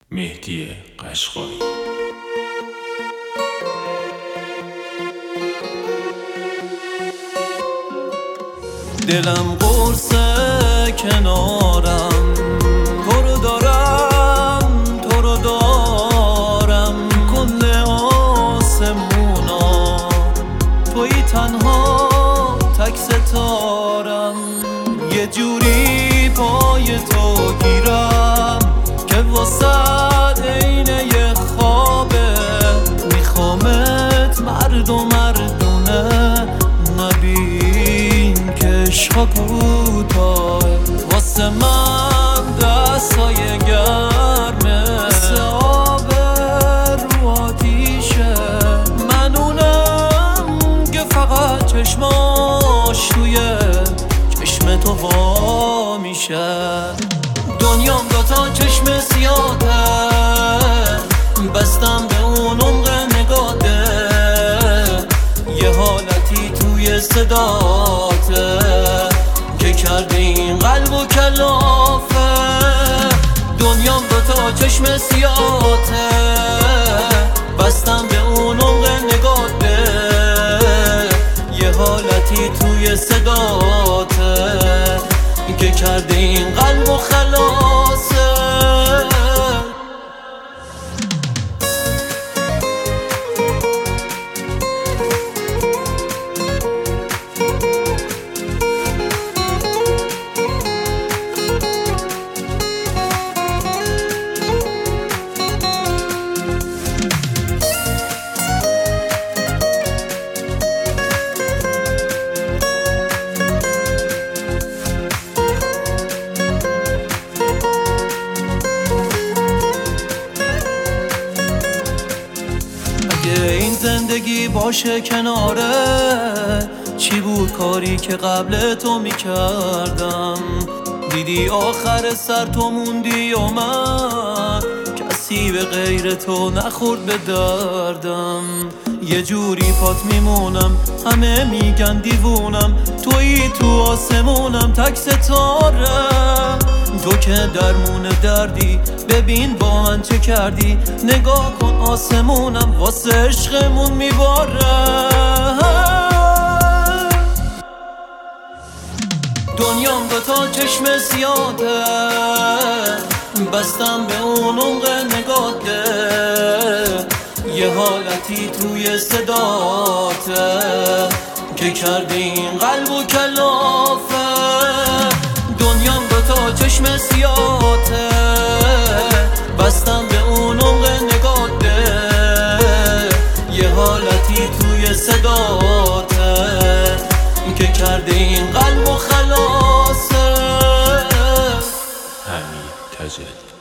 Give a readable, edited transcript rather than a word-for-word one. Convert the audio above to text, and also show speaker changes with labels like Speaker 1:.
Speaker 1: مهدی قشقایی.
Speaker 2: دلم قرصه کنارم، تو رو دارم کل آسمونا، توی تنها تک ستارم. یه جوری پای تو گیرم که واسه عین یه خوابه، میخوامت مردونه نبین که عشقا کوتاه، واسه من دستای گرمه مثل آب رو آتیشه، منونم که فقط چشماش توی چشم تو وا میشه. دنیام دوتا چشم سیاته، بستم به اون عمق نگاته، یه حالتی توی صداته که کرده این قلب و کلافه. دنیام دوتا چشم سیاته، بستم به اون عمق نگاته، یه حالتی توی صداته که کرده این قلب و خلاصه. این زندگی باشه کناره، چی بود کاری که قبل تو میکردم؟ دیدی آخر سر تو موندی و من کسی به غیر تو نخورد به دردم. یه جوری پات میمونم، همه میگن دیوونم، تویی تو آسمونم تک ستاره. تو که درمون دردی، ببین با من چه کردی، نگاه کن آسمونم واسه عشقمون میباره. دنیام دوتا چشم سیاته، بستم به اون عمق نگاته، یه حالتی توی صداته که کرده این قلب و کلافه. دنیام دوتا چشم سیاته، بستم به اون عمق نگاته، یه حالتی توی صداته که کرده این قلب و خلاصه.
Speaker 1: حمید تجلی.